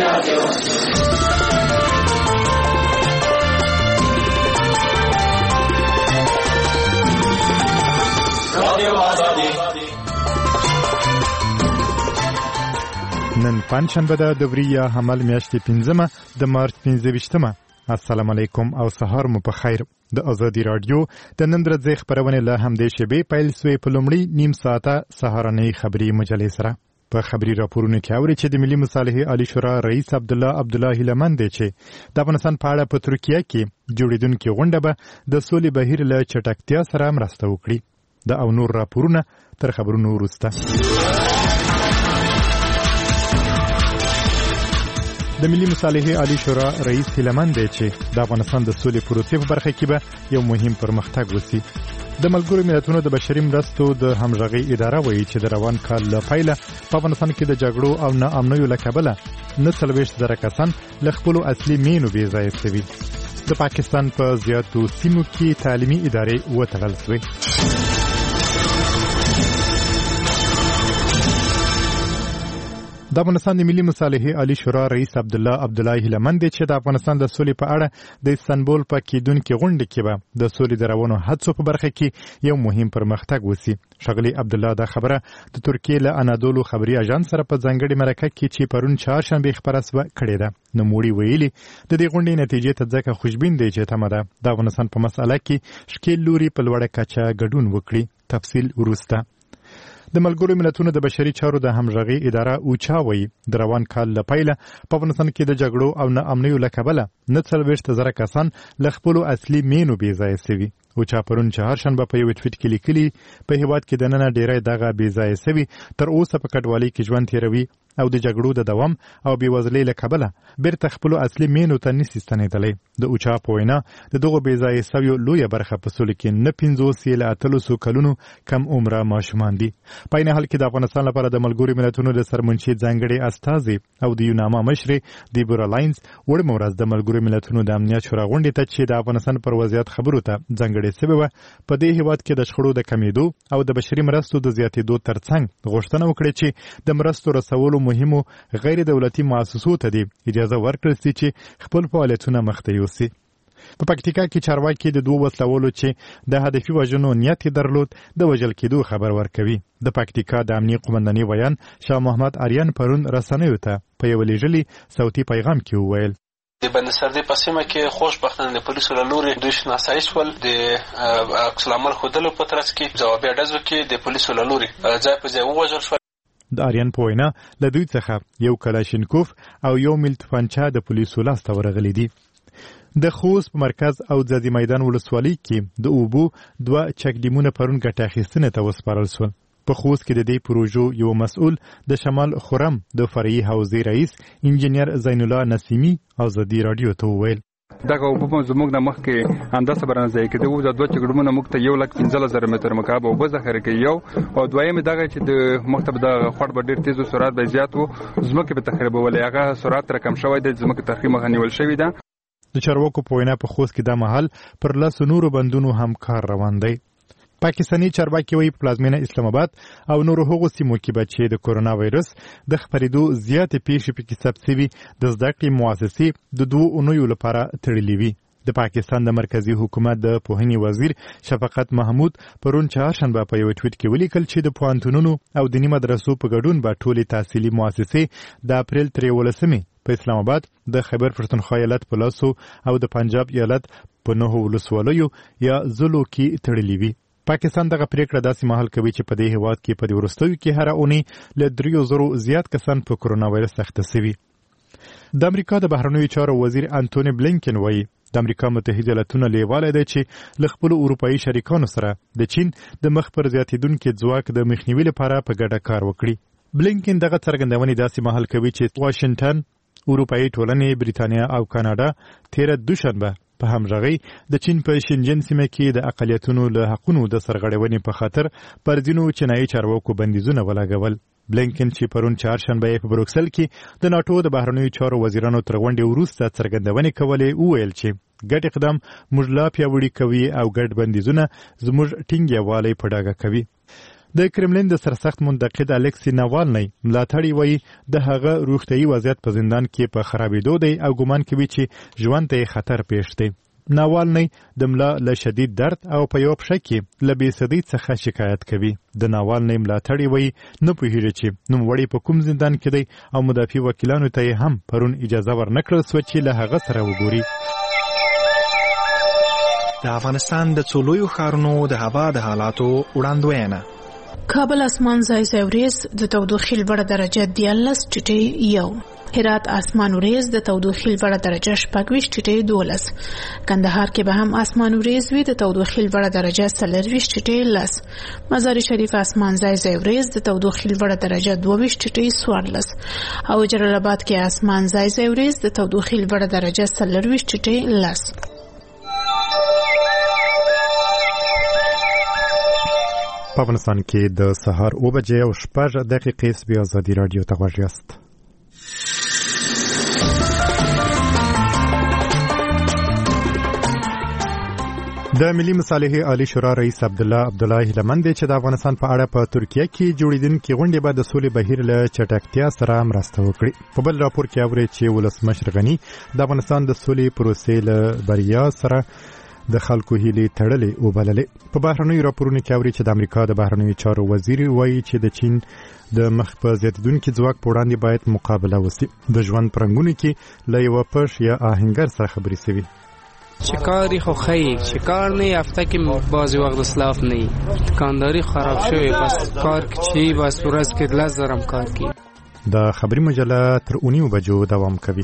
نن پنځشنبه ده د وریا حمل میاشتې 15 د مارچ 15. السلام علیکم او سهار مو په خیر. د ازادي رادیو د نن ورځې خبرونه له همدې شبي پیل سوې په لومړی نیم ساعته سهارنۍ خبري مجلې سره. په خبري راپورونو کې اوري چې د ملي مصالحې عالی شورا رئیس عبدالله هیلمن دی چې د افغانستان په اړه په ترکیه کې جوړیدونکو غونډه به د سولې بهیر له چټکتیا سره مرسته وکړي. د او نور راپورونه تر خبرونو وروسته. د ملي مصالحې عالی شورا رئیس هیلمن دی چې د افغانستان د سولې پروسې په برخه کې به یو مهم پرمختګ وسی. د ملګرو ملتونو د بشري مرستو د همغږي اداره وایي چې د روان کال له پیله په افغانستان کې د جګړو او ناامنیو له کبله 39,000 کسان له خپلو اصلي مینو بې ځایه شوي. د پاکستان په زیاتو سیمو کې تعلیمي ادارې وتړل شوې. د افغانستان د ملي مصالحې عالی شورا رئیس عبدالله هیلمن دی چې د افغانستان د سولې په اړه د استانبول په کېدونکو غونډه کې به د سولې د روانو هڅو په برخه کې یو مهم پرمختګ وسی. ښاغلي عبدالله دا خبره د ترکیې له انادولو خبري اژانس سره په ځانګړي مرکه کې چې پرون چهارشنبه خبره سوه کړې ده. نوموړي ویلي د دې غونډې نتیجې ته ځکه خوشبین دی چې تمه ده د افغانستان په مسأله کې شکیل لوري په لوړه کچه ګډون وکړي. تفصیل وروسته. د ملګرو ملتونو د بشري چارو د همغږي اداره اوچا وایي د روان کال له پیله په افغانستان کې د جګړو او ناامنیو له کبله 39,000 کسان له خپلو اصلي مینو بې ځایه شوي. اوچا پرون چهارشنبه په یو ټویټ کې لیکلي په هیواد کې دننه ډیری دغه بې ځایه شوي تر اوسه په کډوالۍ کې ژوند تیروي او د جګړو د دوام او بېوزلۍ له کبله بیرته خپلو اصلي مینو ته نشي ستنېدلی. د اوچا په وینا د دغو بې ځایه شویو لویه برخه په سولې کې نه 50 له 300 کلونو کم عمره ماشومان دي. په عین حال کې د افغانستان لپاره د ملګرو ملتونو د سرمنشي ځانګړي استازي او د یوناما مشرې دیبورا لاینز وړمه ورځ د ملګرو ملتونو د امنیت شورا غونډې ته چې د افغانستان پر وضعیت خبرو ته ځانګړې شوې وه په دې هیواد کې د شخړو د کمیدو او د بشري مرستو د زیاتېدو ترڅنګ غوښتنه وکړه چې د مرستو رسولو مهمو غیر دولتي مؤسسو ته دی اجازه ورکړل شي چې خپل فعالیتونه مخته یوسي. په پکتیکا کې چارواکي د دوه وسلوالو چې د هدفي وژنو نیت درلود د وژل کېدو خبر ورکوي. د پکتیکا د امنیه قومندانۍ ویان شاه محمد آریان پرون رسنیو ته په یو لیږلي صوتي پیغام کې وویل د بندسردي په سیمه کې خوشبختانه د پولیسو له لوري دوی شناسایي شول. د عکس العمل ښودلو په ترڅ کې ځوابي ډزو کې د پولیسو له لوري ځای په ځای ووژل شول. د آریان په وینا له دوی څخه یو کلاشینکوف او یو میل توپانچه د پولیسو لاسته ورغلي دي. د خوست په مرکز او ځاځي میدان ولسوالۍ کې د اوبو 2 چک ډیمونه پرون ګټه اخیستنې ته وسپارل شول. په خوست کې د دې پروژو یو مسؤل د شمال خرم د فرعي حوزې رئیس انجینر زین الله نسیمی ازادي رادیو ته وویل دغه اوبه زموږ د مخ کې اندازه برنځي کې د 2 چګړمونه مخ ته 1,15,000 متر مکعب اوبه ذخیره کوي یو او دویم دغه چې د مختب د خړ به ډیر تیز سرعت به زیات وو زموږ په تخریبول هغه سرعت رقم شوی د زموږ تخریب مخنیول شوی ده. د چارواکو په وینا په خوست کې د محل پر لاسو نورو بندونو هم کار روان دی. پاکستاني چارواکي وایي پلازمینه اسلام آباد او نورو هغو سیمو کې به چې د کورونا وایرس د خپرېدو زیاتې پیښې پکې ثبت شوي د زده کړې مؤسسې د 2 اونیو لپاره تړلې وي. د پاکستان د مرکزی حکومت د پوهنې وزیر شفقت محمود پرون چهارشنبه په یو ټویټ کې ولیکل چې د پوهنتونونو او دیني مدرسو په ګډون به ټولې تحصیلي مؤسسې د اپریل 13 په اسلام آباد د خیبر پښتونخوا ایالت په لاسو او د پنجاب ایالت په 9 ولسوالیو یا ضلعو کې تړلې وي. پاکستان دغه پریکړه داسې مهال کوي چې په دې هیواد کې په دې وروستیو کې هر اونۍ له 3,000 زیات کسان په کورونا وایرس اخته شوي. د امریکا د بهرنیو چارو وزیر انټونی بلینکن وایي د امریکا متحده ایالاتونو لیواله دی چې له خپلو اروپایي شریکانو سره د چین د مخ پر زیاتېدونکي ځواک د مخنیوي لپاره په ګډه کار وکړي. بلینکن دغه څرګندونې داسې مهال کوي چې واشنگټن، اروپایي ټولنې، بریتانیا او کاناډا تیره دوشنبه په همغږي د چین په شینجن سیمه کې د اقلیتونو له حقونو د سرغړونې په خاطر پر ځینو چینایي چارواکو بندیزونه ولګول. بلینکن چې پرون چهارشنبه په بروکسل کې د ناتو د بهرنیو چارو وزیرانو تر غونډې وروسته څرګندونې کولې وویل چې ګډ اقدام موږ لا پیاوړي کوي او ګډ بندیزونه زموږ ټینګ یووالی په ډاګه کوي. د کرملین د سرسخت منتقد الکسی ناوالنی ملاتړي وایي د هغه روغتیايي وضعیت په زندان کې په خرابېدو دی او ګمان کوي چې ژوند ته خطر پیښ دی. ناوالنی د ملا له شدید درد او په یو پښه کې له بېسدۍ څخه شکایت کوي. د ناوالنی ملاتړي وایي نه پوهېږي چې نوموړی په کوم زندان کې دی او مدافع وکیلانو ته یې هم پرون اجازه ورنکړل سوه چې له هغه سره وګوري. د افغانستان د څو لویو ښارونو د هوا د حالاتو وړاندوینه. کابل اسمان ځای ځای وریځ د تودوخې لوړه درجه 13 ټیټې 1. هرات اسمان وریځ د تودوخې لوړه درجه 26 ټیټې 12. کندهار کې به هم اسمان وریځ وي د تودوخې لوړه درجه 24 ټیټې 10. مزار شریف اسمان ځای ځای وریځ د تودوخې لوړه درجه 22 ټیټې 14. او جلال آباد کې اسمان ځای ځای وریځ د تودوخې لوړه درجه 24 ټیټې 10. په افغانستان کې د سهار 9:06 بیا ازادي راډیو ته غوږ یاست. د ملي مصالحې عالی شورا رئیس عبدالله هیلمند چې د افغانستان په اړه په ترکیه کې جوړیدونکې غونډې به د سولې بهیر له چټکتیا سره مرسته وکړي. په بل راپور کې اوري چې ولسمشر غني د افغانستان د سولې پروسې له بریا سره د خلکو هیلې تړلې وبللې. په بهرنیو راپورونو کې اوري چې د امریکا د بهرنیو چارو وزیر وایي چې د چین د مخ په زیاتېدونکي ځواک په وړاندې باید مقابله وشي. د ژوند په رنګونو کې له یوه پش یا آهنګر سره خبرې شوي. شکاری خو خیلی شکار نه هفته که بعضی وقت اسلاف نه دکانداری خراب شوی بس کار چی بس ورځ کې لږ زرم کار کی. د خبري مجله تر 9 بجو دوام کوي.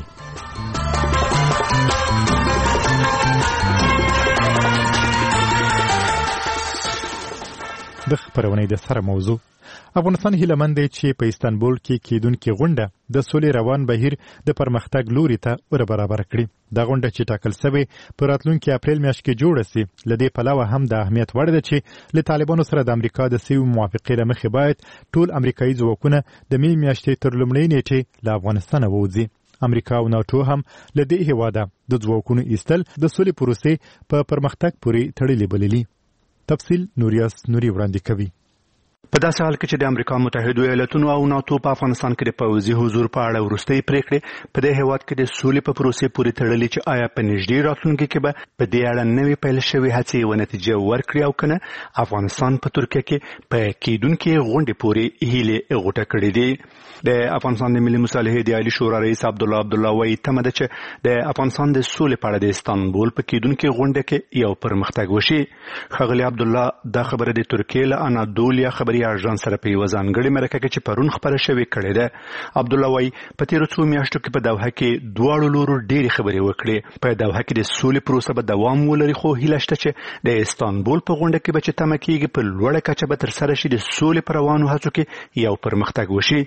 د خبرونې د سره موضوع افغانستان هیلهمند دی چې په استانبول کې کېدونکې غونډه د سولې روان بهیر د پرمختګ لوري ته ور برابر کړي. دا غونډه چې ټاکل شوې په راتلونکي اپریل میاشت کې جوړه سي له دې پلوه هم د اهمیت وړ ده چې له طالبانو سره د امریکا د سوي موافقې له مخې باید ټول امریکایي ځواکونه د می میاشتې تر لومړۍ نیټې له افغانستانه ووځي. امریکا او ناټو هم له دې هیواده د ځواکونو ایستل د سولې پروسې په پرمختګ پورې تړلې بللي. تفصیل نوریاس نوري وړاندې کوي. په داسې حال کې چې د امریکا متحده ایالاتونو او ناتو په افغانستان کې د پوځي حضور په اړه وروستۍ پریکړې په دې هیواد کې د سولې په پروسې پورې تړلې چې آیا په نږدې راتلونکي کې به په دې اړه نوې پیل شوې هڅې ونه نتیجه ورکړي او کنه افغانستان په ترکیه کې په کېدونکې غونډې پورې هیلې غوټه کړې دي. د افغانستان د ملي مصالحې د عالی شورا رئیس عبدالله وایي تمه ده چې د افغانستان د سولې په اړه د استانبول په کېدونکې غونډه کې یو پرمختګ وشي. ښاغلي عبدالله دا خبره د ترکیې له انادولیا خبري اژانس سره په یوه ځانګړې مرکه کې چې پرون خپره شوې کړې ده. عبدالله وایي په تېرو څو میاشتو کې په دوحه کې دواړو لورو ډېرې خبرې وکړې. په دوحه کې د سولې پروسه به دوام ولري خو هیله شته چې د استانبول په غونډه کې به چې تمه کېږي په لوړه کچه به ترسره شي د سولې په روانو هڅو کې یو پرمختګ وشي.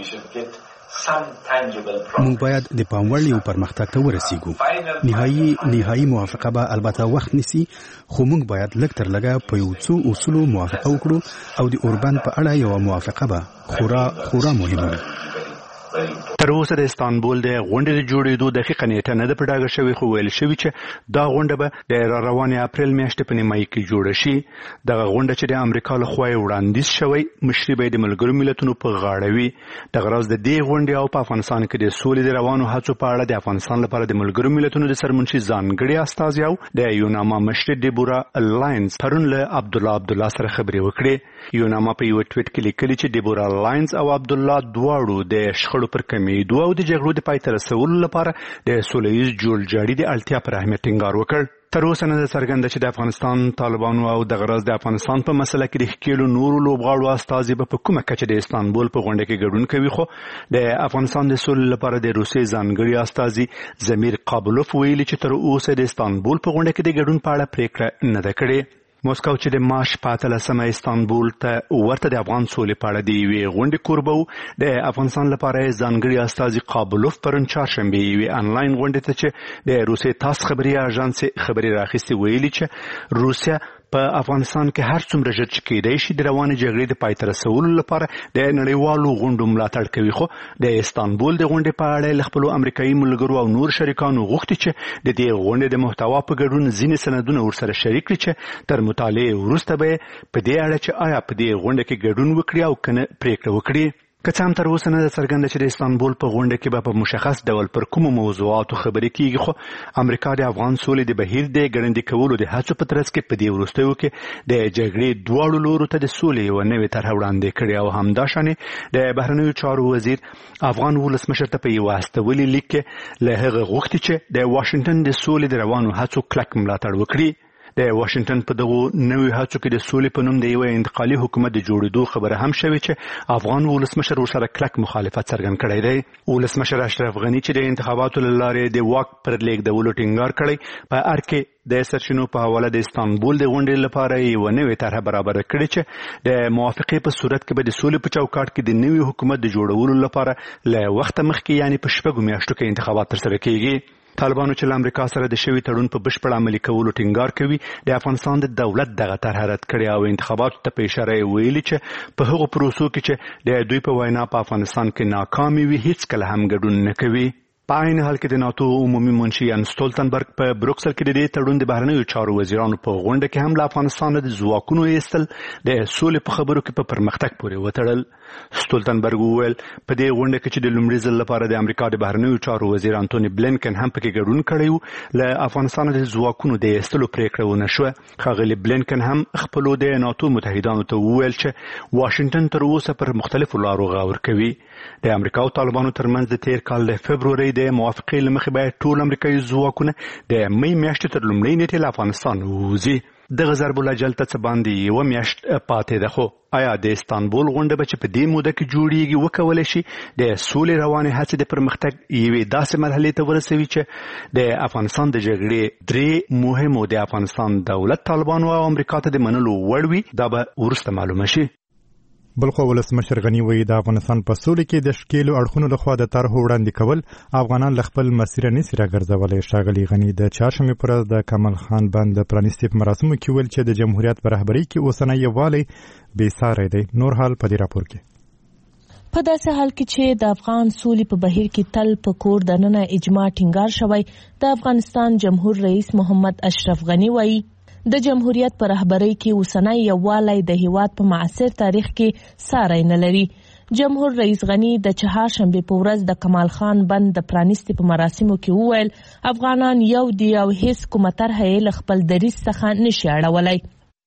موږ باید د پاموړ یو پرمختګ ته ورسیږو. نهایی موافقه به البته وخت نیسي خو موږ باید لږ تر لږه په یو څو اصولو موافقه وکړو او د اوربند په اړه یو موافقه به خورا مهمه وي. تر اوسه د استانبول د غونډې د جوړېدو دقیقه نیټه نه ده په ډاګه شوې خو ویل شوي چې دا غونډه به د روانې اپریل میاشتې په نیمایي کې جوړه شي. دغه غونډه چې د امریکا لخوا یې وړاندیز شوی مشري به د ملګرو ملتونو په غاړه وي. دغه راز د دې غونډې او په افغانستان کې د سولې د روانو هڅو په اړه د افغانستان لپاره د ملګرو ملتونو د سرمنشي ځانګړي استازي او د یوناما مشر ډیبورا لاینز پرون له عبدالله سره خبرې وکړې. یوناما په یو ټویټ کې لیکلي چې ډیبورا لاینز او عبدالله دواړو د شخړو پر کمیدو او د جګړو د پای ته رسولو لپاره د سولهییز جوړجاړي د اړتیا پر اهمیت ټینګار وکړ. تر اوسه نه ده څرګنده چې د افغانستان طالبانو او دغه راز د افغانستان په مسله کې د ښکېلو نورو لوبغاړو استازي به په کومه کچه د استانبول په غونډه کې ګډون کوي. خو د افغانستان د سولې لپاره د روسیې ځانګړي استازي زمیر قابلوف ویلي چې تر اوسه د استانبول په غونډه کې د ګډون په اړه پریکړه نه ده کړې. موسکو چې د مارچ په 18 استانبول ته ورته د افغان سولې په اړه د یوې غونډې کوربه و د افغانستان لپاره ځانګړي استازي قابلوف پرون چهارشنبه یوې انلاین غونډې ته چې د روسیې تاس خبري اژانس خبري راخیستې ویلي چې روسیا په افغانستان کې هر څومره ژر چې کېدای شي د روانې جګړې د پای ته رسولو لپاره د نړیوالو غونډو ملاتړ کوي، خو د استانبول د غونډې په اړه له خپلو امریکایي ملګرو او نور شریکانو غوښتي چې د دې غونډې د محتوا په ګډون ځینې سندونه ورسره شریک کړي چې تر مطالعې وروسته به په دې اړه چې آیا په دې غونډه کې ګډون وکړي او کنه پریکړه وکړي. که څه هم تر اوسه نه ده څرګنده چې د استانبول په غونډه کې به په مشخص ډول پر کومو موضوعاتو خبرې کیږي، خو امریکا د افغان سولې د بهیر د ګړندي کولو د هڅو په ترڅ کې په دې وروستیو کې د جګړې دواړو لورو ته د سولې یوه نوې طرحه وړاندې کړې او همداشانې د بهرنیو چارو وزیر افغان ولسمشر ته په یوه استولي لیک کې له هغه غوښتي چې د واشنګټن د سولې د روانو هڅو کلک ملاتړ وکړي. د واشنګټن په دغو نوې هڅو کې د سولې په نوم د یو انتقالي حکومت د جوړېدو خبره هم شوې چې افغان ولسمشر ورسره کلک مخالفت څرګند کړی دی. ولسمشر اشرف غني چې د انتخاباتو له لارې د واک پر لیږدولو ټینګار کړی، په ار کې د سرچینو په حواله د استانبول د غونډې لپاره یوه نوې طرحه برابره کړې چې د موافقې په صورت کې به د سولې په چوکاټ کې د نوي حکومت د جوړولو لپاره له وخته مخکې یعنې په 6 میاشتو کې انتخابات ترسره کیږي. طالبانو چې له امریکا سره د شوي تړون په بشپړ عملي کولو ټینګار کوي، د افغانستان د دولت دغه طرحه رد کړې او انتخاباتو ته په اشاره ویلي چې په هغو پروسو کې چې د دوی په وینا په افغانستان کې ناکامي وي هیڅکله هم ګډون نه کوي. په عین حال کې د ناتو عمومي منشي یان ستولتنبرګ په بروکسل کې د دې تړون د بهرنیو چارو وزیرانو په غونډه کې هم له افغانستان د ځواکونو ایستل د سولې په خبرو کې په پرمختګ پورې وتړل. ستولتنبرګ وویل په دې غونډه کې چې د لومړي ځل لپاره د امریکا د بهرنیو چارو وزیر انټوني بلینکن هم پکې ګډون کړی و، له افغانستان د ځواکونو د ایستلو پریکړه ونه شوه. ښاغلي بلینکن هم خپلو د ناتو متحدانو ته وویل چې واشنګټن تر اوسه پر مختلفو لارو غور کوي. د امریکا او طالبانو ترمنځ د تیر کال د فبرورۍ د موافقې له مخې باید ټول امریکایي ځواکونه د مې میاشتې تر لومړۍ نیټې له افغانستان ووځي. دغه ضرب الاجل ته څه باندې یوه میاشت پاتې ده، خو آیا د استانبول غونډه به چې په دې موده کې جوړیږي وکولی شي د سولې روانې هڅې د پرمختګ یوې داسې مرحلې ته ورسوي چې د افغانستان د جګړې 3 مهمو د افغانستان دولت، طالبانو او امریکا ته د منلو وړ وي؟ دا به وروسته معلومه شي. بلخو ولسمشر غني وایي د افغانستان په سولې کې د شکیلو اړخونو لخوا د طرحو وړاندې کول افغانان له خپل مسیر نسي راګرځولی. ښاغلي غني د چهارشنبې پر ورځ د کمال خان بند د پرانیستي په مراسمو کې ویل چې د جمهوریت په رهبرۍ کې اوسنی یووالی بېساری دی. نور حال په دې راپور کې. په داسې حال کې چې د افغان سولې په بهیر کې تل په کور دننه اجماع ټینګار شوی، د افغانستان جمهور رئیس محمد اشرف غني وایي د جمهوریت پر رهبرۍ کې اوسنی یووالی د هیواد په معاصر تاریخ کې ساری نه لري. جمهور رئیس غني د چهارشنبې په ورځ د کمال خان بند د پرانیستي په مراسمو کې وویل افغانان یو دي او هیڅ کومه طرحه یې له خپل دریځ څخه نشي اړولی.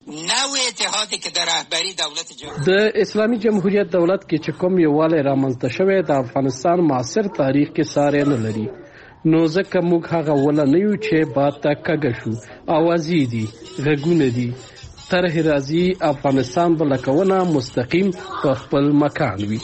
د اسلامي جمهوریت دولت کې چې کوم یووالی رامنځته شوی د افغانستان معاصر تاریخ کې ساری نه لري، نو ځکه موږ هغه ولا نه یو چې باد ته کږه شو. اوازې دي، غږونه دي، طرحې راځي، افغانستان به لکونه مستقیم په خپل مکان وي.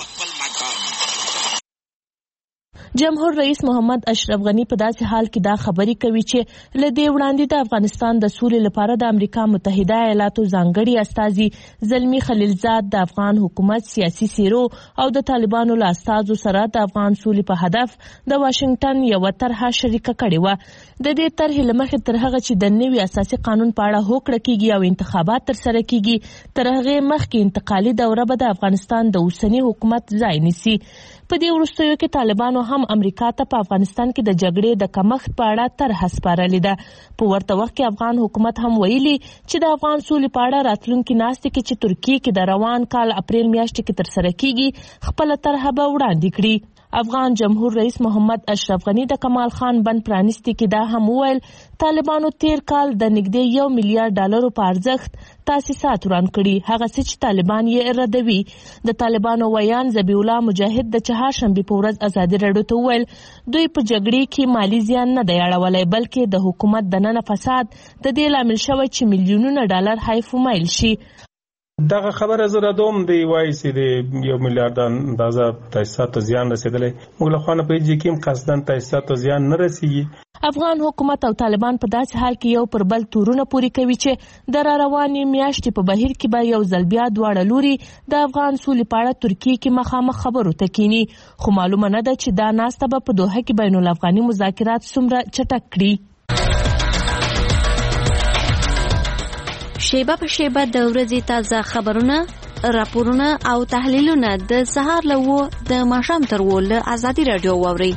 جمهور رئیس محمد اشرف غني په داسې حال کې دا خبرې کوي چې له دې وړاندې د افغانستان د سولې لپاره د امریکا متحده ایالاتو ځانګړي استازي زلمي خلیلزاد د افغان حکومت سیاسي څیرو او د طالبانو له استازو سره د افغان سولې په هدف د واشنګټن یوه طرحه شریکه کړې وه. د دې طرحې له مخې تر هغه چې د نوي اساسي قانون په اړه هوکړه کیږي او انتخابات ترسره کیږي، تر هغې مخکې انتقالي دوره به د افغانستان د اوسني حکومت ځای نیسي. په دې وروستیو کې طالبانو هم امریکا ته په افغانستان کې د جګړې د کمښت په اړه طرحه سپارلې ده. په ورته وخت کې افغان حکومت هم ویلي چې د افغان سولې په اړه راتلونکي ناستې کې چې ترکیې کې د روان کال اپریل میاشتې کې ترسره کیږي خپله طرحه به وړاندې کړي. افغان جمهور رئیس محمد اشرف غني د کمال خان بند پرانیستي کې دا هم وویل طالبانو تیر کال د نږدې $1 میلیارډ په ارزښت تاسیسات وران کړي، هغه څه چې طالبان یې ردوي. د طالبانو ویان ذبیح الله مجاهد د چهارشنبې په ورځ ازادي راډیو ته وویل دوی په جګړې کې مالی زیان نه دی اړولی، بلکې د حکومت دننه فساد د دې لامل شوی چې $ملیونونه حیف و میل شي. دغه خبره زره دوم دی وایي چې د $1 میلیارډ اندازه تاسیساتو زیان رسیدلی، موږ له خوا نه پوهېږي چې قصدن تاسیساتو زیان نه رسیږي. افغان حکومت او طالبان په داسې حال کې یو پر بل تورونه پوري کوي چې د راروانې میاشتې په بهیر کې به یو ځل بیا دواړه لوري د افغان سولې په اړه ترکیې کې مخامخ خبرو ته کینی، خو معلومه نه ده چې دا ناسته به په دوحه کې بین الافغاني مذاکرات څومره چټک کړي. شیبه په شیبه د ورځې تازه خبرونه، راپورونه او تحلیلونه د سهار له 9 د ماښام تر 10 له ازادي رادیو واورئ.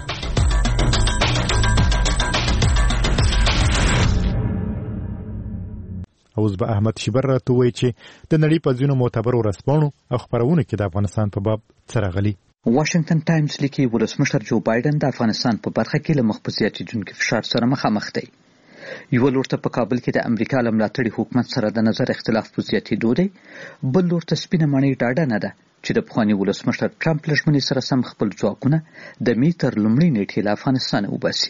اوس به احمد شیبر راته وایي چې د نړۍ په ځینو معتبرو ورځپاڼو او خپرونو کې د افغانستان په باب څه راغلي. واشنگټن ټایمز لیکي ولسمشر جو بایدن د افغانستان په برخه کې له مخ په زیاتېدونکي فشار سره مخامخ دی. یو لور ته په کابل کې د امریکا له ملاتړي حکومت سره د نظر اختلاف په زیاتېدو دی، بل لور ته سپینه ماڼۍ ډاډه نه ده چې د پخواني ولسمشر ټرمپ له ژمنې سره سم خپل ځواکونه د مې تر لومړۍ نیټې له افغانستانه وباسي.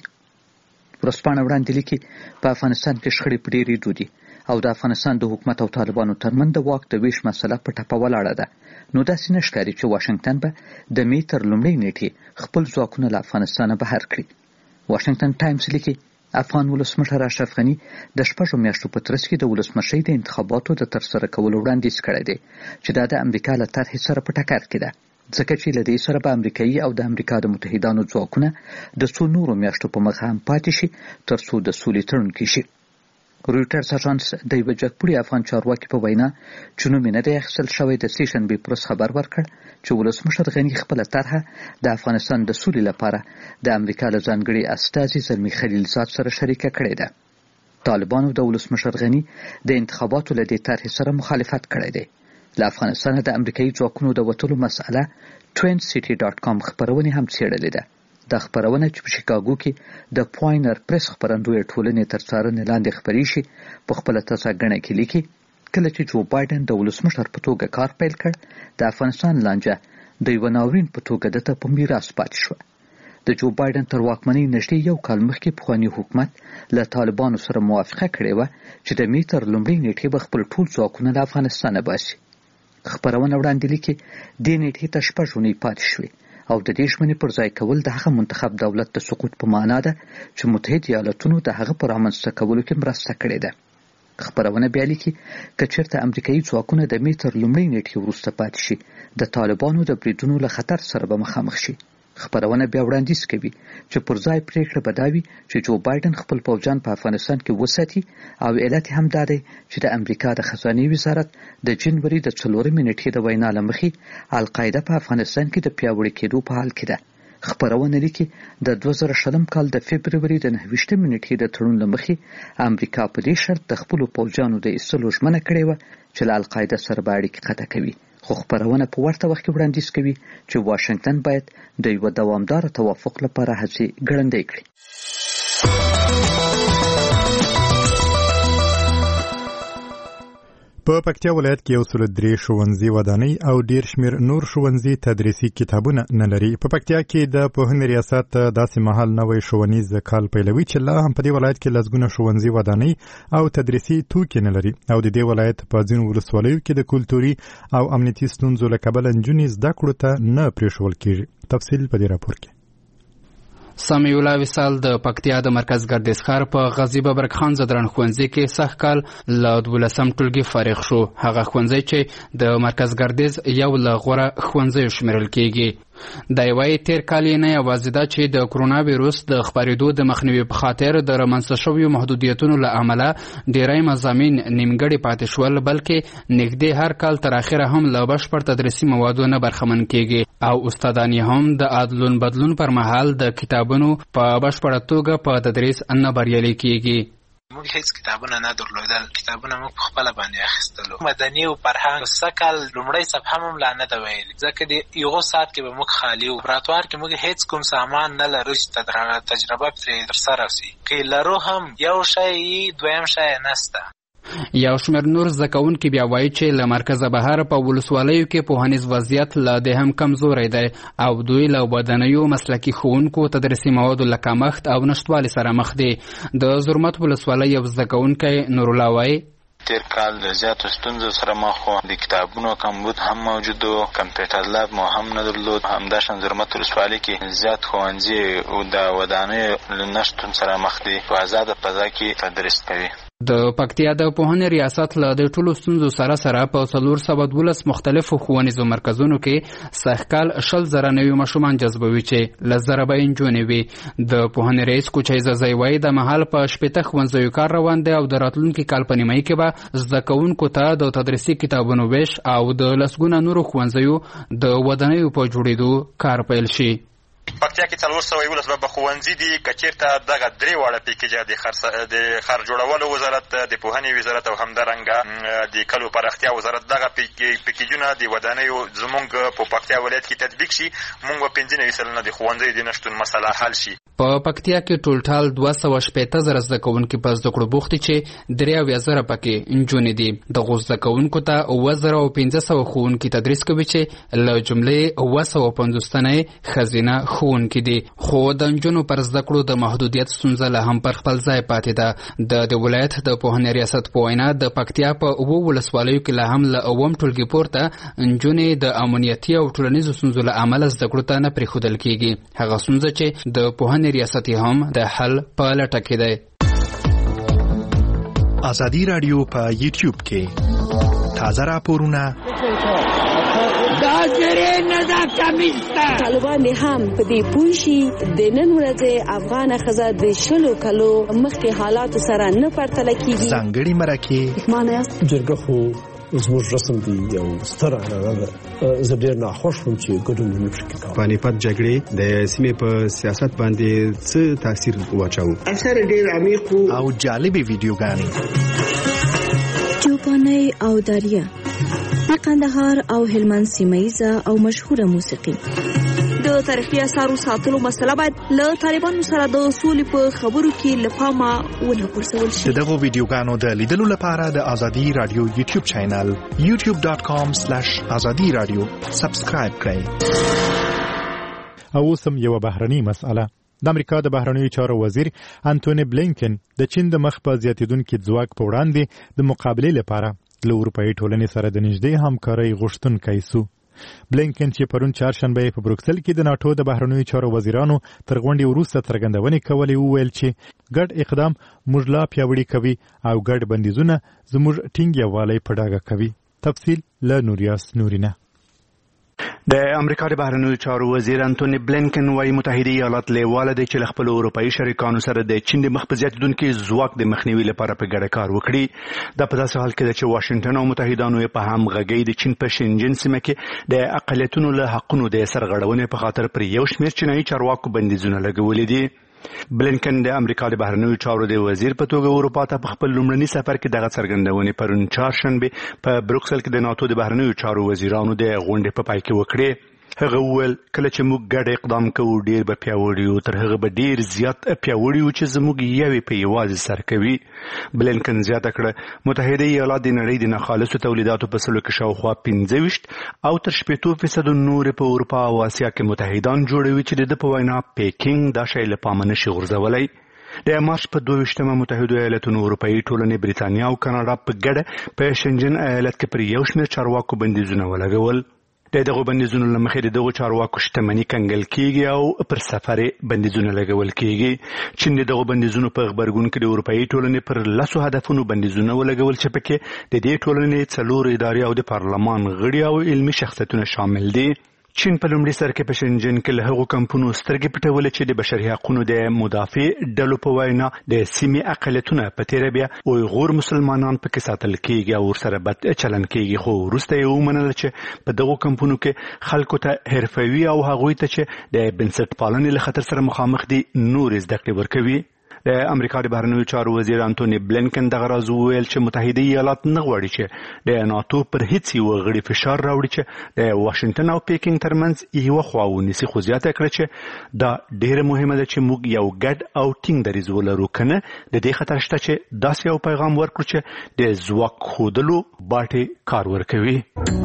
ورځپاڼه وړاندې لیکي په افغانستان کې شخړې په ډېرېدو دي او د افغانستان د حکومت او طالبانو ترمنځ د واک د ویش مسله په ټپه ولاړه ده. نو داسې نه ښکاري چې واشنگټن به د مې تر لومړۍ نیټې خپل ځواکونه له افغانستانه بهر کړي. واشنگټن ټایمز لیکي افغان ولسمشر اشرف غني د 6 میاشتو په ترڅ کې د ولسمشۍ د انتخاباتو د ترسره کولو وړاندیز کړی دی چې دا د امریکا له طرحې سره په ټکر کې ده، ځکه چې له دې سره به امریکایي او د امریکا د متحدانو ځواکونه د څو نورو میاشتو په مخه هم پاتې شي تر څو د سولې تړونکي شي. رویټرز اژانس د یوه جګپوړي افغان چارواکي په وینا چې نوم یې نه دی اخیستل شوی د سیشنبې پرس خبر ورکړ چې ولسمشر غني خپله طرحه د افغانستان د سولې لپاره د امریکا له ځانګړي استازي زلمي خلیلزاد سره شریکه کړې ده. طالبانو د ولسمشر غني د انتخاباتو له دې طرحې سره مخالفت کړی دی. له افغانستانه د امریکایي ځواکونو د وتلو مسأله twin-city.com خپرونې هم څېړلې ده. دا خپرونه چې په شیکاګو کې د پواینر پریس خپرندوی ټولنې تر څارنې لاندې خپرې شي په خپله تصاګڼه کې لیکي کله چې جو بایدن د ولسمشر په توګه کار پیل کړ د افغانستان لانجه د یوه ناورین په توګه دته په میراث پاتې شوه. د جو بایدن تر واکمنۍ نږدې یو کال مخکې پخواني حکومت له طالبانو سره موافقه کړې وه چې د مې تر لومړۍ نیټې به خپل ټول ځواکونه له افغانستانه باسي. خپرونه وړاندې لیکي دې نیټې ته 6 اونۍ پاتې شوې او د دې ژمنې پر ځای کول د هغه منتخب دولت د سقوط په معنا ده چې متحد ایالتونو د هغه په رامنځته کولو کې مرسته کړې ده. خپرونه بیا لیکي که چېرته امریکایي ځواکونه د مې تر لومړۍ نیټې وروسته پاتې شي د طالبانو د بریدونو له خطر سره به مخامخ شي. خپرونه بیا وړاندیز کوي چې پر ځای پریکړه به دا وي چې جو بایدن خپل پوځیان په افغانستان کې وساتي او علت هم دا دی چې د امریکا د خزانې وزارت د جنوري د 4 نیټې د وینا له مخې القاعده په افغانستان کې د پیاوړي کېدو په حال کې ده. خپرونه لیکي د 2020 کال د فبروري د 29 نیټې د تړون له مخې امریکا په دې شرط د خپلو پوځیانو د ایستلو ژمنه کړې وه چې له القاعده سره به اړیکې قطع کوي. خو خپرونه په ورته وخت کې وړاندیز کوي چې واشنگټن باید د یوه دوامداره توافق لپاره هڅې ګړندۍ کړي. په پکتیا ولایت کې 103 ښوونځي ودانۍ او ډیر شمیر نور ښوونځي تدریسي کتابونه نه لري. په پکتیا کې د پوهنې ریاست داسې مهال نوې ښوونیز کال پیلوي چې لا هم په دې ولایت کې لسګونه ښوونځي ودانۍ او تدریسي توکي نه لري او د دې ولایت په ځینو ولسوالیو کې د کلتوري او امنیتي ستونزو له کبله نجونې زده کړو ته نه پرېښول کېږي. تفصیل په دې راپور کې. سمیع الله وصال د پکتیا د مرکز ګردیز ښار په غازي ببرک خان زدران ښوونځي کې سږ کال له 12 ټولګي فارغ شو. هغه ښوونځی چې د مرکز ګردیز یو له غوره ښوونځیو شمیرل کېږي. دا یوه تیر کال یې نه یوازې ده چې د کرونا ویروس د خپرېدو د مخنیوي په خاطر د رامنځته شویو محدودیتونو له امله ډیری مضامین نیمګړي پاتې شول، بلکې نږدې هر کال تر اخره هم له بشپړ تدریسي موادو نه برخمن کېږي او استادان یې هم د عدلون بدلون پر مهال د کتابونو په بشپړه توګه په تدریس نه بریالي کېږي. موږ هیڅ کتابونه نه درلودل، کتابونه موږ په خپله باندې اخیستلو. مدني او فرهنګ سکل لومړی صفحه هم لا نه ده ویلې، ځکه د یوه ساعت کې به موږ خالي وو. لابراتوار کې موږ هیڅ کوم سامان نه لرو چې تجربه پرې ترسره شي، که لرو هم یو شی دویم شی نسته. یو شمېر نور زده کوونکي بیا وایي چې له مرکزه بهر په ولسوالیو کې پوهنیز وضعیت له دې هم کمزوری دی او دوی له ودانیو مسلکي ښوونکو تدریسي موادو له کمښت او نشتوالي سره مخ دي. د زرمت ولسوالۍ یو زده کوونکی نورالله وایي تیر کال د زیاتو ستونزو سره مخ وو، د کتابونو کمبود هم موجود و، کمپیوټر لاب مو هم نه درلود. همداشان زرمت ولسوالۍ کې زیات ښوونځي او د ودانیو له نشتون سره مخ دي، په ازاده فضا کې تدریس کوي. د پکتیا د پوهنې ریاست له د ټولو ستونزو سره په 412 مختلفو ښوونیزو مرکزونو کې سږکال 20,000 نوي ماشومان جذبوي چې 10,000 به نجونې وي. د پوهنې رئیس کوچی زازی وایي د مهال په 80 ښوونځیو کار روان دی او د راتلونکي کال په نیمایي کې به زده کوونکو ته د تدریسي کتابونو ویش او د لسګونه نورو ښوونځیو د ودانیو په جوړېدو کار پیل شي. پکتیا کې 411 به ښوونځي دي که چېرته دغه درې واړه پیکیجه د ښار جوړولو وزارت، د پوهنې وزارت او همدارنګه د کلو پراختیا وزارت دغه پیکیجونه د ودانیو زموږ په پکتیا ولایت کې تطبیق شي، موږ به 95% د ښوونځیو د نشتون مسله حل شي. په پکتیا کې ټولټال 280,000 زده کوونکي په زده کړو بوخت چې 93,000 پکې نجونې دي. دغو زده کوونکو ته 1500 ښوونکي تدریس کوي چې له جملې 750 تنه ښځینه ښوونکي دي. خو د نجونو پر زده کړو د محدودیت ستونزه لا هم پر خپل ځای پاتې ده. د ولایت د پوهنې ریاست په وینا د پکتیا په 9 ولسوالیو کې لا هم له 9 ټولګي پورته نجونې د امنیتي او ټولنیزو ستونزو له امله زده کړو ته نه پرېښودل کېږي. هغه ستونزه چې د پوهنې ریاست هم د حل په لټه کې دی. ازادي رادیو په یوټیوب کې تازه راپورونه طالبان هم په دې پوه شي د نن ورځې افغان ښځه د 20 کلو مخکې حالاتو سره نه پرتله کېږي. ځانګړي مرکې معنی جرګه خو زموږ رسم دی یو ستره عنعنه ده. زه ډېر ناخوښ وم چې ګډون ونه کړم. پانیپت جګړې د سیمې په سیاست باندې څه تاثیر واچاوه؟ اثر ډېر عمیق او جالبې ویډیوګانې، چوپانۍ او داریه، د قندهار او هلمند سیمه‌ییزه او مشهوره موسیقي. د تاریخي اثارو ساتلو مسله باید له طالبانو سره د سولې په خبرو کې له پامه ونه غورځول شي. دغه ویډیوګانو د لیدلو لپاره د ازادي رادیو یوټیوب چینل youtube.com/azadiradio سبسکرایب کړئ. او اوس هم یو بهرني مسأله. د امریکا د بهرنیو چارو وزیر انټونی بلینکن د چین د مخ په زیاتیدونکي ځواک په وړاندې د مقابلې لپاره له اروپایي ټولنې سره د نږدې همکارۍ غوښتونکی سو. بلینکن چې پرون چهارشنبه په بروکسل کې د ناتو د بهرنیو چارو وزیرانو تر غونډې وروسته څرګندونې کولې، وویل چې ګډ اقدام موږ لا پیاوړي کوي او ګډ بندیزونه زموږ ټینګ یووالی په ډاګه کوي. تفصیل له نوریاس نورینه. د امریکا د بهرنیو چارو وزیر انټونی بلینکن وايي متحده ایالات لیواله دي چې خپل اروپایي شریکانو سره د چین د مخ په زیاتیدونکي ځواک د مخنیوي لپاره په ګډه کار وکړي. دا په داسې حال کې ده چې واشنگټن او متحدانو په همغږۍ د چین په شینجن سیمه کې د اقلیتونو له حقونو د سرغړونې په خاطر پر یو شمېر چینایي چارواکو بندیزونه لګولي دي. بلینکن د امریکا د بهرنیو چارو د وزیر په توګه اروپا ته په خپل لومړني سفر کې دغه څرګندونې پرون چهارشنبه په بروکسل کې د ناتو د بهرنیو چارو وزیرانو د غونډې په پای کې وکړې. هغه وویل کله چې موږ ګډ اقدام کوو ډیر به پیاوړي یو، تر هغه به ډیر زیات پیاوړي یو چې زموږ یوې په یوازې سر کوي. بلینکن زیاته کړه متحده ایالات د نړۍ د ناخالصو تولیداتو په سلو کې شاوخوا 25 او تر 80% نور په اروپا او اسیا کې متحدان جوړوي چې د په وینا پیکینګ دا شی له پامه نشي غورځولی. د مارچ په 22 متحده ایالاتونو اروپایي ټولنې بریتانیا او کاناډا په ګډه په شنجن ایالت کې پر یو شمېر چارواکو بندیزونه ولګول. دغه بندیزونو له مخې دغه چارواکو شتمنۍ کنګل کیږي او پر سفر بندیزونه لګول کیږي. چین دغه بندیزونو په خبرګون کې د اروپایي ټولنې پر لاسو هدفونو بندیزونه ولګول چې پکې د دې ټولنې 4 ادارې او د پارلمان غړي او علمي شخصیتونه شامل دي. چین په لومړي سر کې په شنجن کې له هغو کمپونو سترګې پټولې چې د بشري حقوقو د مدافع ډلو په وینا د سیمې اقلیتونه په تیره بیا اویغور مسلمانان پکې ساتل کیږي او ورسره بد چلن کیږي. خو وروسته یې ومنل چې په دغو کمپونو کې خلکو ته حرفوي او هغوی ته چې د بنسټپالنې له خطر سره مخامخ دي نور زده کړې ورکوي. د امریکا د بهرنیو چارو وزیر انټونی بلینکن دغه راز وویل چې متحده ایالات نه غواړي چې د ناتو پر هیڅ یو غړي فشار راوړي چې د واشنگټن او پیکینګ ترمنځ یو خوا ونیسي. خو زیاته کړه چې دا ډیره مهمه ده چې موږ یو ګډ او ټینګ دریځ ولرو، کنه د دې خطر شته چې داسې یو پیغام ورکړو چې د ځواک ښودلو باټې کار ورکوي.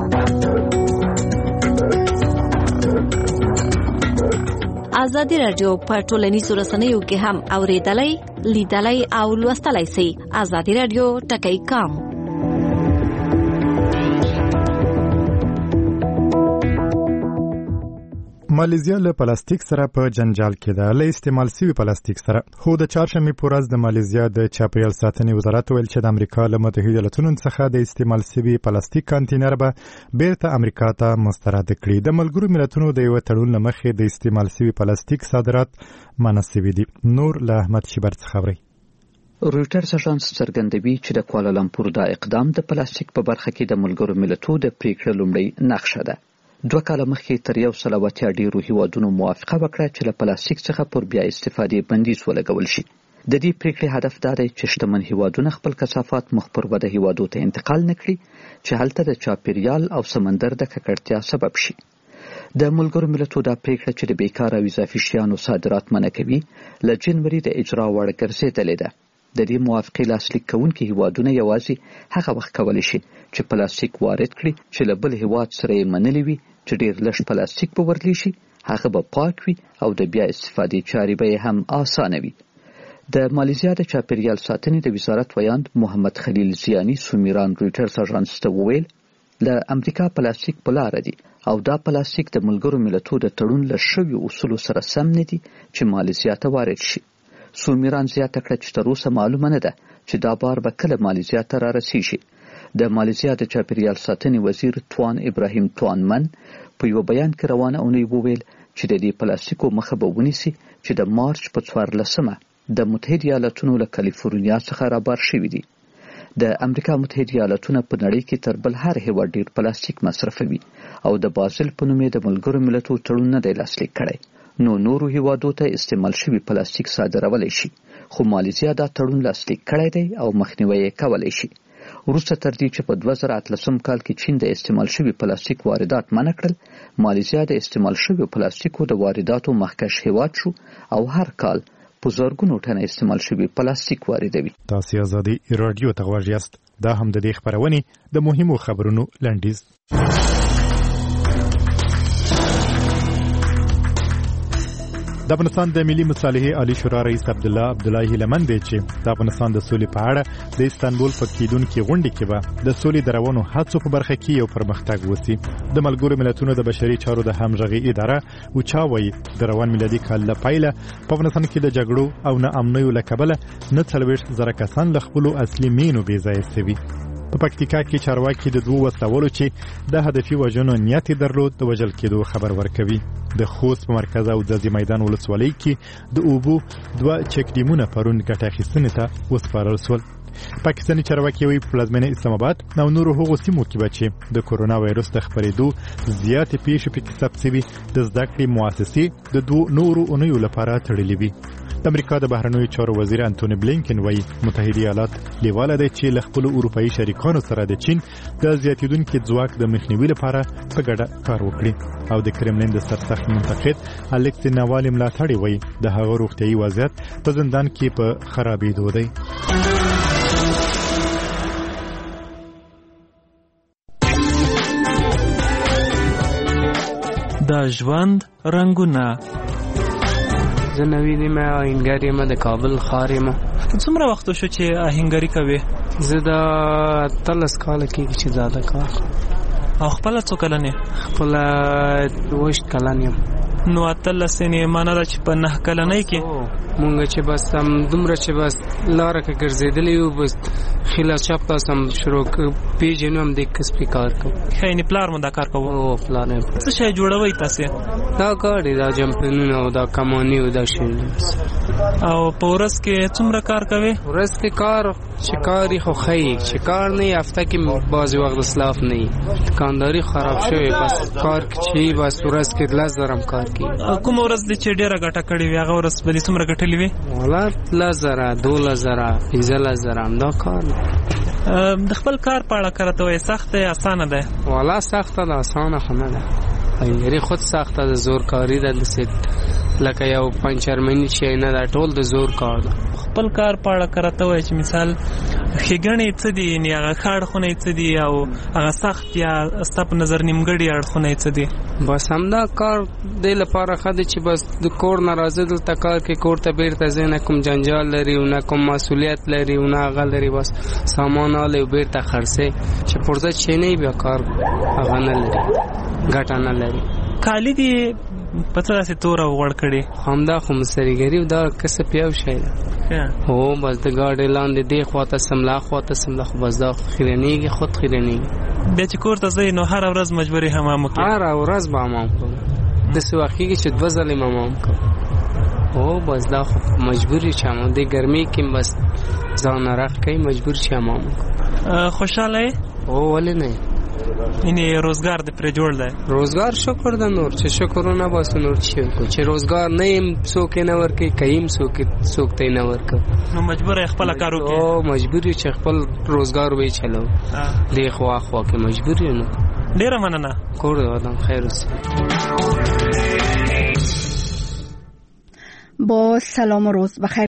ازادي رادیو په ټولنیزو رسنیو کې هم اوریدلای، لیدلای او لوستلای شئ. ازادي رادیو ټکی کام. مالیزیا له پلاستیک سره په جنجال کې ده له استعمال شوي پلاستیک سره. خو د چهارشنبې په ورځ د مالیزیا د چاپیریال ساتنې وزارت ویل چې د امریکا له متحده ایالاتونو څخه د استعمال شوي پلاستیک کانټینر به بیرته امریکا ته مسترد کړي. د ملګرو ملتونو د یو تړون له مخې د استعمال شوي پلاستیک صادرات منع شوي دي. نور له احمد شیبر څخه خبري. رویټرز اژانس څرګندوي چې د کوالالمپور دا اقدام د پلاستیک په برخه کې د ملګرو ملتونو د پریکړې لومړی نقشه ده. 2 کاله مخکې تر 180 ډیرو هیوادونو موافقه وکړه چې له پلاستیک څخه پر بیا استفادې بندیز ولګول شي. د دې پریکړې هدف دا دی چې شتمن هیوادونه خپل کثافات مخ پر وده هیوادو ته انتقال نکړي چې هلته د چاپیریال او سمندر د ککړتیا سبب شي. د ملګرو ملتونو دا پریکړه چې د بیکاره او اضافي شیانو صادرات منع کوي له جنوري د اجرا وړ ګرځېدلې ده. د دې موافقې لاسلیک کوونکي هیوادونه یوازې هغه وخت کولی شي چې پلاستیک وارد کړي چې له بل هیواد سره یې منلي وي چې ډېر لږ پلاستیک به ورلی شي، هغه به پاک وي او د بیا استفادې چارې به هم اسانه وي. د مالیزیا د چاپیریال ساتنې د وزارت ویاند محمد خلیل زیانی سومیران رویټرز اژانس ته وویل له امریکا پلاستیک په لاره دي او دا پلاستیک د ملګرو ملتونو د تړون له شویو اصولو سره سم نه دي چې مالیزیا ته وارد شي. سومیران زیاته کړه چې تر اوسه معلومه نه ده چې دا بار به کله مالیزیا ته رارسیږي. د مالیزیا د چاپیریال ساتنې وزیر توان ابراهیم توان من په یو بیان کې روانه اونۍ وویل چې د دې پلاستیکو مخه به ونیسي چې د مارچ په 14مه د متحده ایالاتونو له کالیفورنیا څخه رابار شوي دي. د امریکا متحده ایالاتونه په نړۍ کې تر بل هر هیواد ډیر پلاستیک مصرفوي او د بازل په نوم د ملګرو ملتونو تړون نه دی لاسلیک کړی. نو نورو هیوادو ته استعمال شوي پلاستیک صادرولی شي، خو مالیزیا دا تړون لاسلیک کړی دی او مخنیوی یې کولی شي. وروسته تر دې چې په 2018 کال کې چین د استعمال شوي پلاستیک واردات منع کړل، مالیزیا د استعمال شوي پلاستیکو د وارداتو مخکش هیواد شو او هر کال په زرګونو ټنه استعمال شوي پلاستیک واردوي. تاسو آزادي رادیو ته غواړئ یاست. دا هم د دې خبرونې د مهمو خبرونو لنډیز. د افغانستان د ملي مصالحې عالی شورا رئیس عبدالله هیلمن دی چې د افغانستان د سولې په اړه د استانبول په کېدونکې غونډې کې به د سولې د روانو هڅو په برخه کې یو پرمختګ وسی. د ملګرو ملتونو د بشري چارو د همغږي اداره اوچا وایي د روان میلادي کال له پیله په افغانستان کې د جګړو او ناامنیو له کبله 40,000 کسان له خپلو اصلي مینو بې ځایه شوي. په پکتیکا کې چارواکي د 2 وسلوالو چې د هدفي وژنو نیت درلود د وژل کېدو خبر ورکوي. د خوست په مرکز او ځاځي میدان ولسوالۍ کې د اوبو 2 چک ډیمونه پرون ګټه اخیستنې ته وسپارل شول. پاکستاني چارواکي وایي په پلازمینه اسلام آباد او نورو هغو سیمو کې به چې د کورونا وایرس د خپرېدو زیاتې پیښې پکې ثبت شوي د زده کړې مؤسسې د 2 نورو اونیو لپاره تړلې وي. د امریکا د بهرنیو چارو وزیر انټونی بلینکن وایي متحده ایالات لیواله دی چې له خپلو اروپایي شریکانو سره د چین د زیاتېدونکي ځواک د مخنیوي لپاره په ګډه کار وکړي. او د کرملین د سرسخت منتقد الکسی ناوالي ملاتړي وایي د هغه روغتیايي وضعیت په زندان کې په خرابېدو دی. د ژوند رنګونه. زه نوی نیمه آهنګر یم، د کابل ښار یم. څومره وخت شو چې آهنګري کوې؟ زه د 13 کاله کېږي چې زه دا کار. او خپله څو کلن یې؟ خپله 20 کلن یم. نو 13 یې معنی ده چې په 9 کلنۍ کې مونږ چې بس هم دومره چې بس لاره کې ګرځېدلی یو، بس خیله چپ تاس هم شروع پیژنو هم د کسبي کار کوو. ښه یعنې پلار مو دا کار کوو؟ او پلار یې. څه شی جوړوئ تاسې؟ دا ګاډې، دا جمپرونه او دا کماني او دا شی. او په ورځ کې څومره کار کوې؟ ورځ کې کار چې کار یې خو ښه چې کار نه وي، هفته کې بعضې وخت اسلاف نه وي، دکانداري خراب شوې، بس کار چې بس ورځ کې 10,000 هم کار کوي. کومه ورځ دې چې ډېره ګټه کړې وي هغه ورځ به دې څومره ګټلې وي؟ والا 10,000 12,000 15,000 همدا کار. د خپل کار په اړه که راته وایې سخت دی اسانه دی؟ والا سخته ده، اسانه خو نه ده. آهنګري خود سخته ده، زور کاري ده، لکه یو پنچرمني شی نه ده، ټول د زور کار ده. خپل کار په اړه که راته وایې چې مثال ښېګڼې څه دي، یعنې هغه ښه اړخونه یې څه دي او هغه سخت یا ستا په نظر نیمګړي اړخونه یې څه دي؟ بس همدا کار دې لپاره ښه دی چې بس د کور نه راځې دلته کار کې، کور ته بیرته ځې، نه کوم جنجال لري او نه کوم مسؤلیت لري او نه هغه لري، بس سامان الی او بیرته خرڅې چې پرځه چې نه بیا کار هغه نه لري، ګټه نه لري. کالي دې پته داسې تور او غوړ کړي همدا خو مسریګری دا کسب یو شی ده هو بس د ګاډي لاندې دی خواته سملا خو بس دا خیرنیږي خود خیرنیږي بیا چې کور ته ځئ نو هر ورځ مجبوري حمام وکړي هر ورځ به حمام کوم داسې واقعېږي چې 2 ځلې حمام کوم هو بس دا خو مجبوري چې حمام دی ګرمۍ کې بس ځان راخ کوي مجبور چې حمام وکړم خوشحاله یې هو ولې نه یعنی روزګار دې پرې جوړ دی روزګار شکر ده نور چې شکرونه باسو نور چې چې روزګار نه يم څوک نه ورکي کيم څوک ته نه ورکو نو مجبور خپل کار وکړي او مجبوري چې خپل روزګار وې چلو دی خو کې مجبوري نه ډیره مننه کور ودان خیر اوسه با سلام و روز بخیر